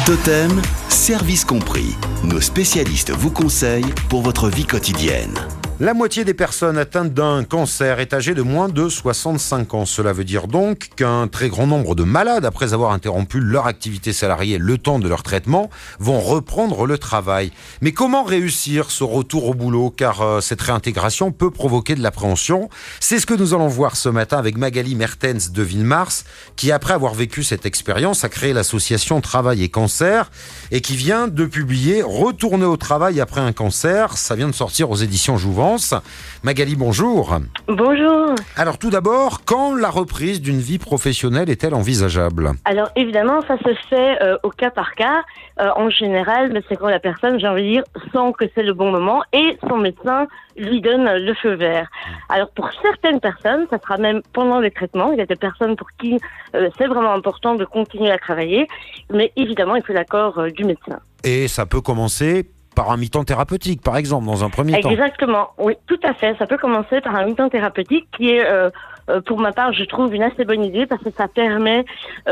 Totem, service compris. Nos spécialistes vous conseillent pour votre vie quotidienne. La moitié des personnes atteintes d'un cancer est âgée de moins de 65 ans. Cela veut dire donc qu'un très grand nombre de malades, après avoir interrompu leur activité salariée le temps de leur traitement, vont reprendre le travail. Mais comment réussir ce retour au boulot ? Car cette réintégration peut provoquer de l'appréhension. C'est ce que nous allons voir ce matin avec Magali Mertens de Villemars, qui après avoir vécu cette expérience a créé l'association Travail et Cancer et qui vient de publier Retourner au travail après un cancer. Ça vient de sortir aux éditions Jouvence. Magali, bonjour. Bonjour. Alors tout d'abord, quand la reprise d'une vie professionnelle est-elle envisageable ? Alors évidemment, ça se fait au cas par cas. En général, c'est quand la personne, j'ai envie de dire, sent que c'est le bon moment et son médecin lui donne le feu vert. Alors pour certaines personnes, ça sera même pendant le traitement. Il y a des personnes pour qui c'est vraiment important de continuer à travailler, mais évidemment, il faut l'accord du médecin. Et ça peut commencer par un mi-temps thérapeutique, par exemple, dans un premier temps. Exactement, oui, tout à fait. Ça peut commencer par un mi-temps thérapeutique qui est, pour ma part, je trouve une assez bonne idée parce que ça permet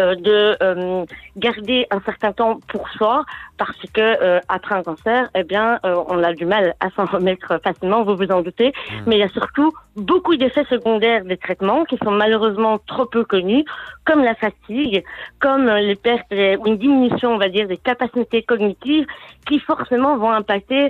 de garder un certain temps pour soi parce que après un cancer, on a du mal à s'en remettre facilement, vous vous en doutez. Mais il y a surtout beaucoup d'effets secondaires des traitements qui sont malheureusement trop peu connus, comme la fatigue, comme les pertes ou une diminution, on va dire, des capacités cognitives qui forcément vont impacter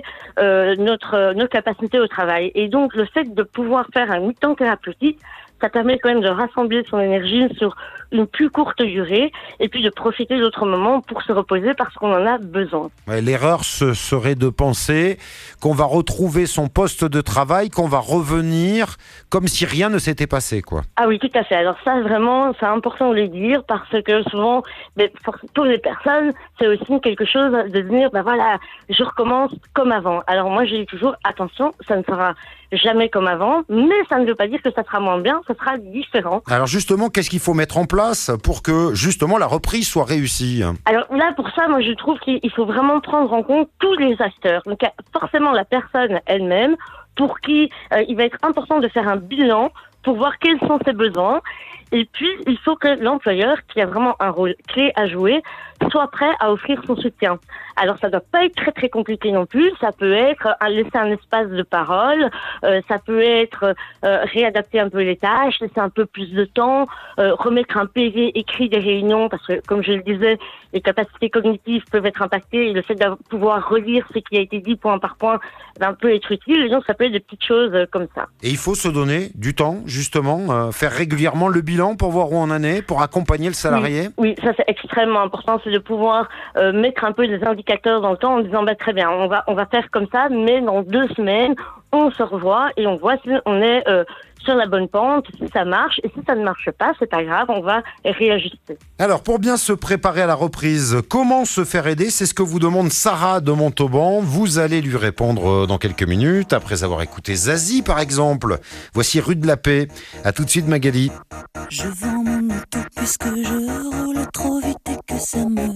nos capacités au travail. Et donc, le fait de pouvoir faire un mi-temps thérapeutique, ça permet quand même de rassembler son énergie sur une plus courte durée et puis de profiter d'autres moments pour se reposer parce qu'on en a besoin. Ouais, l'erreur ce serait de penser qu'on va retrouver son poste de travail, qu'on va revenir comme si rien ne s'était passé, quoi. Ah oui, tout à fait. Alors ça, vraiment, c'est important de le dire parce que souvent, pour les personnes, c'est aussi quelque chose de dire, voilà, je recommence comme avant. Alors moi, je dis toujours, attention, ça ne sera jamais comme avant, mais ça ne veut pas dire que ça sera moins bien, ça sera différent. Alors justement, qu'est-ce qu'il faut mettre en place pour que justement la reprise soit réussie ? Alors là, pour ça, moi je trouve qu'il faut vraiment prendre en compte tous les acteurs. Donc il y a forcément la personne elle-même, pour qui il va être important de faire un bilan pour voir quels sont ses besoins. Et puis, il faut que l'employeur, qui a vraiment un rôle clé à jouer, soit prêt à offrir son soutien. Alors, ça doit pas être très très compliqué non plus. Ça peut être laisser un espace de parole, ça peut être réadapter un peu les tâches, laisser un peu plus de temps, remettre un PV écrit des réunions, parce que, comme je le disais, les capacités cognitives peuvent être impactées et le fait de pouvoir relire ce qui a été dit point par point peut être utile. Et donc, ça peut être des petites choses comme ça. Et il faut se donner du temps, justement, faire régulièrement le bilan pour voir où on en est, pour accompagner le salarié. Oui, ça c'est extrêmement important, c'est de pouvoir mettre un peu des indicateurs dans le temps en disant très bien, on va faire comme ça, mais dans 2 semaines, on se revoit et on voit si on est sur la bonne pente, si ça marche, et si ça ne marche pas, c'est pas grave, on va réajuster. Alors, pour bien se préparer à la reprise, comment se faire aider ? C'est ce que vous demande Sarah de Montauban. Vous allez lui répondre dans quelques minutes, après avoir écouté Zazie, par exemple. Voici Rue de la Paix. À tout de suite, Magali. Je vends mon auto puisque je roule trop vite et que ça me